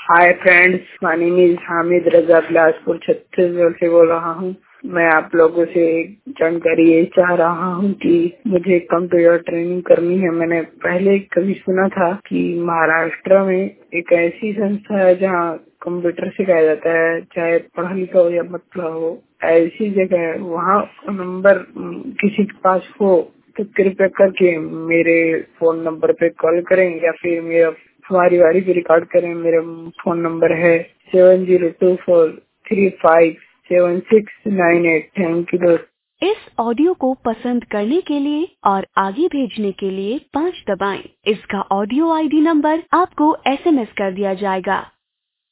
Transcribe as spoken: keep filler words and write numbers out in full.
Hi friends, my name is Hamid Raza, Bilaspur Chhattisgarh से बोल रहा हूँ। मैं आप लोगों से जानकारी ये चाह रहा हूँ कि मुझे कंप्यूटर ट्रेनिंग करनी है। मैंने पहले कभी सुना था कि महाराष्ट्र में एक ऐसी संस्था है जहाँ कंप्यूटर सिखाया जाता है, चाहे पढ़ा लिखा हो या मत पढ़ा हो, ऐसी जगह है। वहाँ नंबर किसी के पास हो तो कृपया करके मेरे फोन नंबर पे कॉल करें या फिर मेरा हमारी बारी पे रिकॉर्ड करें। मेरा फोन नंबर है seven zero two four three five seven six nine eight. Thank you दोस्त। इस ऑडियो को पसंद करने के लिए और आगे भेजने के लिए पाँच दबाएं। इसका ऑडियो आईडी नंबर आपको एसएमएस कर दिया जाएगा।